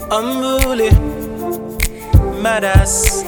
unruly, badass.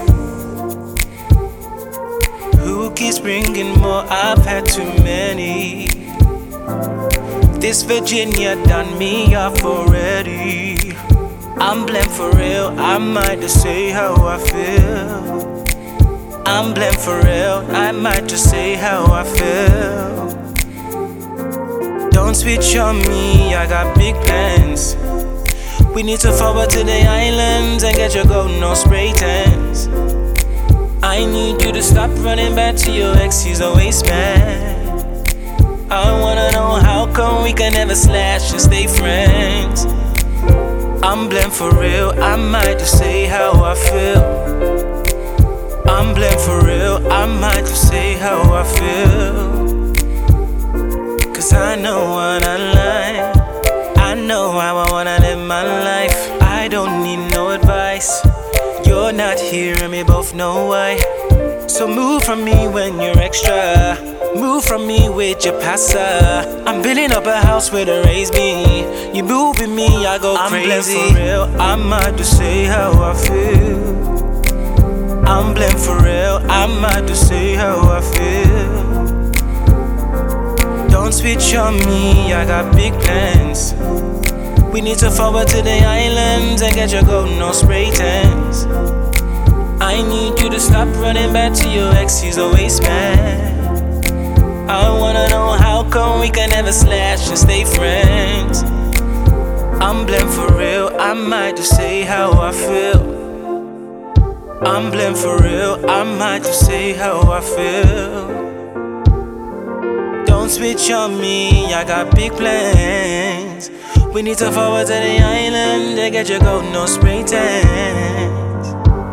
Who keeps bringing more? I've had too many. This Virginia done me off already. I'm blamed for real, I might just say how I feel. I'm blamed for real, I might just say how I feel. Don't switch on me, I got big plans. We need to forward to the islands and get your gold, no spray tans. I need you to stop running back to your ex, he's a waste man. I wanna know how come we can never slash and stay friends. I'm blamed for real, I might just say how I feel. I'm blamed for real, I might just say how I feel. Cause I know what I like, I know how I wanna live my life. I don't need no advice, you're not here and we both know why. So move from me when you're extra, move from me with your pasta. I'm building up a house where to raise me. You move with me, I go crazy. I'm blamed for real, I might just say how I feel. I'm blamed for real, I might just say how I feel. Don't switch on me, I got big plans. We need to forward to the islands and get your gold, no spray tans. I need you to stop running back to your ex, he's a waste man. I wanna know how come we can never slash and stay friends. I'm blamed for real, I might just say how I feel. I'm blamed for real, I might just say how I feel. Don't switch on me, I got big plans. We need to forward to the island and get your gold, no spray tans.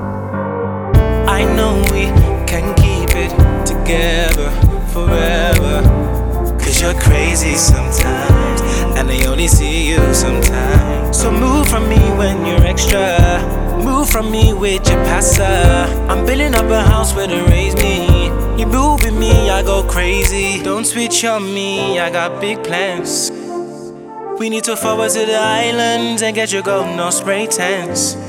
I know we can keep it together forever. Cause you're crazy sometimes, and I only see you sometimes. So move from me when you're extra, move from me with your pasta. I'm building up a house where to raise me. You move with me, I go crazy. Don't switch on me, I got big plans. We need to forward to the islands and get your gold, no spray tans.